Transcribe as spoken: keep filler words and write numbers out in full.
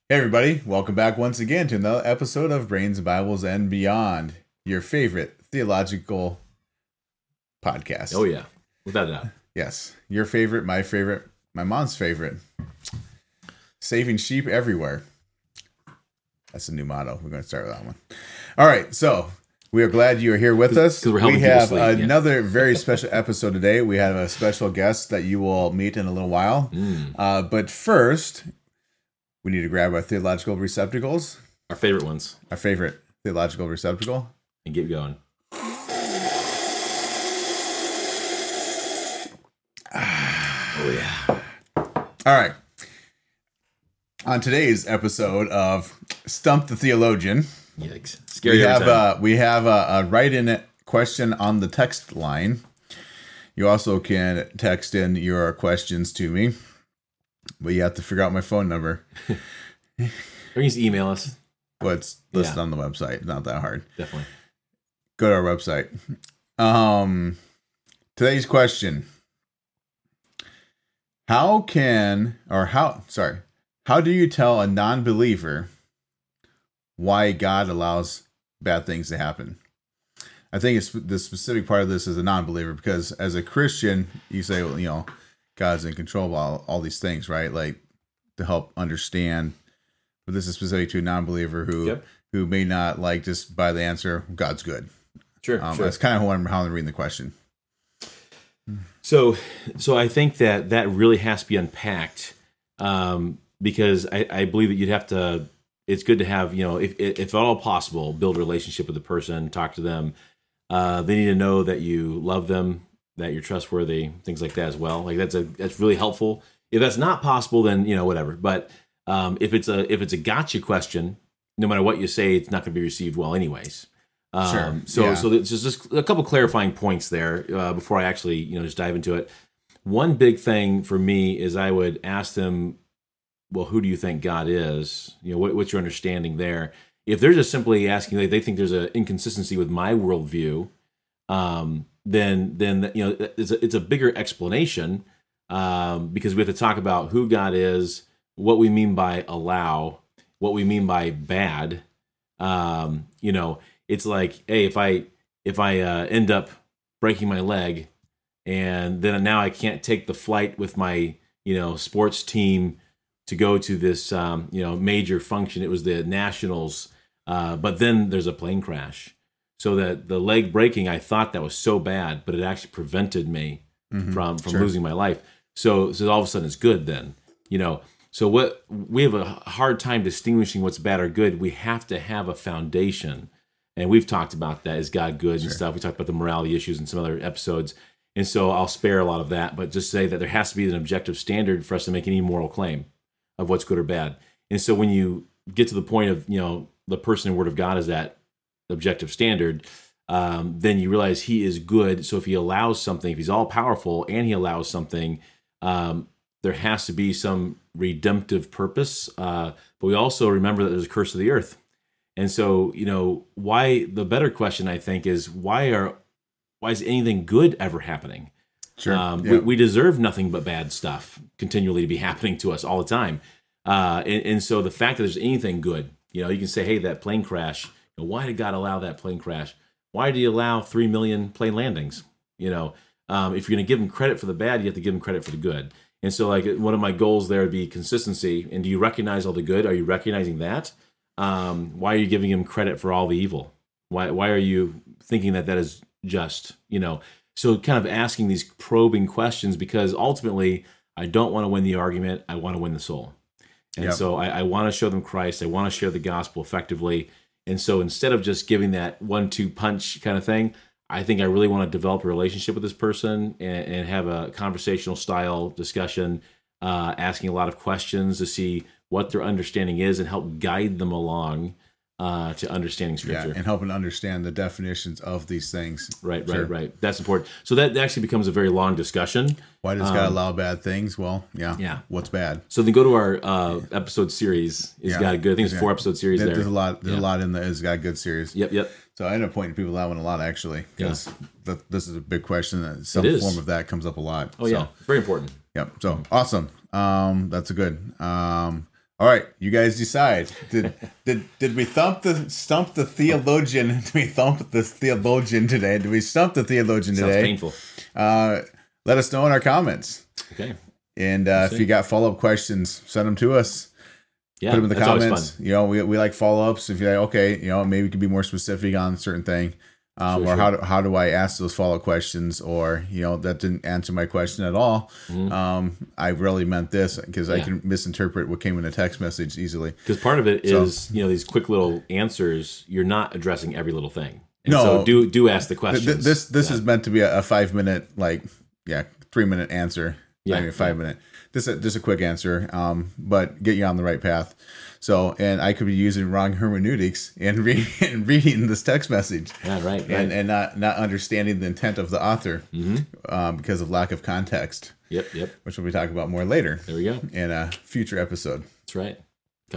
Hey everybody, welcome back once again to another episode of Brains, Bibles, and Beyond, your favorite theological podcast. Oh yeah, without a doubt. Yes, your favorite, my favorite, my mom's favorite. Saving sheep everywhere. That's a new motto. We're going to start with that one. All right, so we are glad you are here with us. we're We helping people have sleep, yeah. another very special episode today. We have a special guest that you will meet in a little while. Mm. Uh, but first, we need to grab our theological receptacles. Our favorite ones, Our favorite theological receptacle. and get going. Oh yeah. All right. On today's episode of Stump the Theologian, Yikes! Scary we every have time. a we have a, a write-in question on the text line. You also can text in your questions to me, but you have to figure out my phone number. Or you can just email us. Well, it's listed Yeah. on the website. Not that hard. Definitely. Go to our website. Um, today's question: How can or how sorry, how do you tell a non-believer why God allows bad things to happen? I think it's the specific part of this is a non-believer, because as a Christian, you say, well, you know, God's in control of all, all these things, right? Like to help understand. But this is specific to a non-believer who Yep. who may not like just by the answer, God's good. Sure. Um, sure. That's kind of how I'm, how I'm reading the question. So, so I think that that really has to be unpacked, um, because I, I believe that you'd have to. It's good to have, you know, if if at all possible, build a relationship with the person, talk to them. Uh, they need to know that you love them, that you're trustworthy, things like that as well. Like that's a that's really helpful. If that's not possible, then you know whatever. But um, if it's a if it's a gotcha question, no matter what you say, it's not going to be received well, anyways. Um, Sure. So Yeah. so there's just a couple clarifying points there uh, before I actually you know just dive into it. One big thing for me is I would ask them, well, who do you think God is? You know, what, what's your understanding there? If they're just simply asking, like they think there's an inconsistency with my worldview, um, then then you know it's a, it's a bigger explanation, um, because we have to talk about who God is, what we mean by allow, what we mean by bad. Um, you know, it's like, hey, if I if I uh, end up breaking my leg, and then now I can't take the flight with my you know sports team to go to this um, you know major function. It was the Nationals, uh, but then there's a plane crash. So that the leg breaking, I thought that was so bad, but it actually prevented me Mhm. from from Sure. losing my life. So so all of a sudden it's good then, you know. So what we have a hard time distinguishing what's bad or good. We have to have a foundation, and we've talked about that. Is God good and stuff? We talked about the morality issues in some other episodes, and so I'll spare a lot of that, but just say that there has to be an objective standard for us to make any moral claim of what's good or bad. And so when you get to the point of you know the person and word of God is that objective standard, um, then you realize he is good. So if he allows something, if he's all powerful and he allows something, um, there has to be some redemptive purpose. Uh, but we also remember that there's a curse of the earth. And so, you know, why the better question I think is why are why is anything good ever happening? Sure. Um, Yeah. we, we deserve nothing but bad stuff continually to be happening to us all the time. Uh, and, and so the fact that there's anything good, you know, you can say, hey, that plane crash, you know, why did God allow that plane crash? Why did he allow three million plane landings? You know, um, if you're going to give him credit for the bad, you have to give him credit for the good. And so like one of my goals there would be consistency. And do you recognize all the good? Are you recognizing that? Um, why are you giving him credit for all the evil? Why, why are you thinking that that is just, you know? So kind of asking these probing questions, because ultimately I don't want to win the argument. I want to win the soul. And Yep. so I, I want to show them Christ. I want to share the gospel effectively. And so instead of just giving that one two punch kind of thing, I think I really want to develop a relationship with this person and, and have a conversational style discussion, uh, asking a lot of questions to see what their understanding is and help guide them along uh, to understanding Yeah, Scripture. and helping understand the definitions of these things. Right, Sure. right, right. That's important. So that actually becomes a very long discussion. Why does God Um, allow bad things? Well, yeah. Yeah. What's bad? So then go to our uh, episode series. It's Yeah. got a good, I think it's Yeah. a four episode series There- there. There's a lot. There's Yeah. a lot in the. It's got a good series. Yep, yep. So I end up pointing people that one a lot actually, because th- this is a big question. That some It is. form of that comes up a lot. Oh So, yeah, very important. Yep. So awesome. Um, that's a good. Um, All right, you guys decide. Did did did we thump the stump the theologian? Did we thump the theologian today? Did we stump the theologian Sounds today? painful. Uh, let us know in our comments. Okay. And uh, if you got follow up questions, send them to us. Yeah, Put them in the that's always comments. fun. You know, we we like follow ups. If you're like, okay, you know, maybe we could be more specific on a certain thing. Um, Sure, or sure. how do, how do I ask those follow up questions? Or, you know, that didn't answer my question at all. Mhm. Um, I really meant this because I Yeah. can misinterpret what came in a text message easily. Because part of it So- is, you know, these quick little answers. You're not addressing every little thing. And No. So do do ask the Th- questions. th- this this Yeah. is meant to be a, a five minute, like, yeah, three minute answer. Yeah, I mean, five yeah. minute. This is just a quick answer, um, but get you on the right path. So, and I could be using wrong hermeneutics and, re- and reading this text message, Yeah, right. right. and and not not understanding the intent of the author Mhm. um, because of lack of context, Yep. Yep. which we'll be talking about more later There we go. in a future episode. That's right.